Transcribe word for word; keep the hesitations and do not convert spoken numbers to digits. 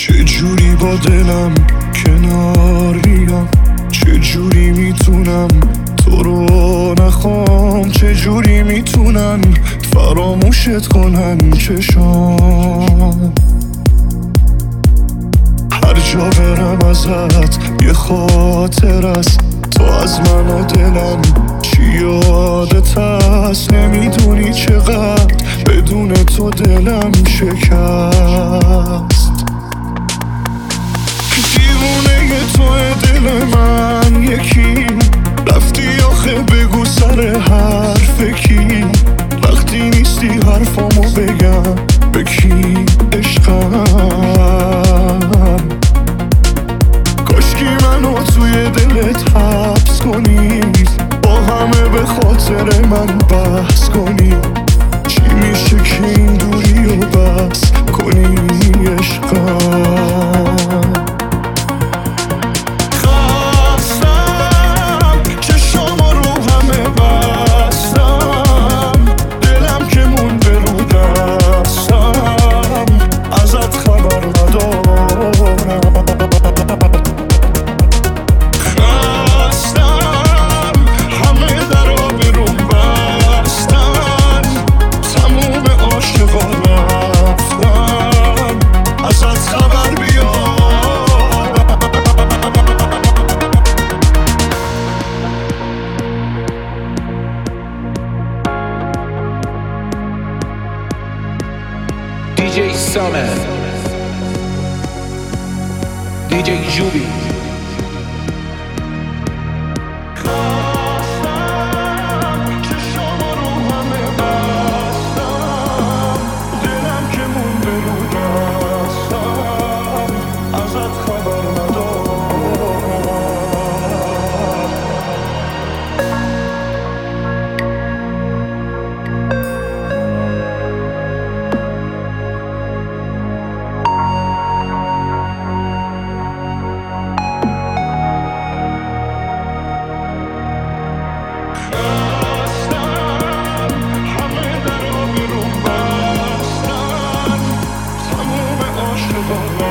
چه جوری با دلم کنار بیام، چه جوری میتونم تو رو نخوام، چه جوری میتونن فراموشت کنن چشام. هر جا برم ازت یه خاطر است، تو از من و دلم چی یادت هست. نمیدونی چقدر بدون تو دلم شکست. دیوونه توی دل من یکی، رفتی آخه بگو سر حرف کی. وقتی نیستی حرفامو بگم به کی عشقم. کاشکی منو توی دلت حبس کنی، با همه به خاطر من بحث کنی. چی میشه که این دوری رو بس کنی عشقم. دی جی Summer، دی جی جوبی. Oh,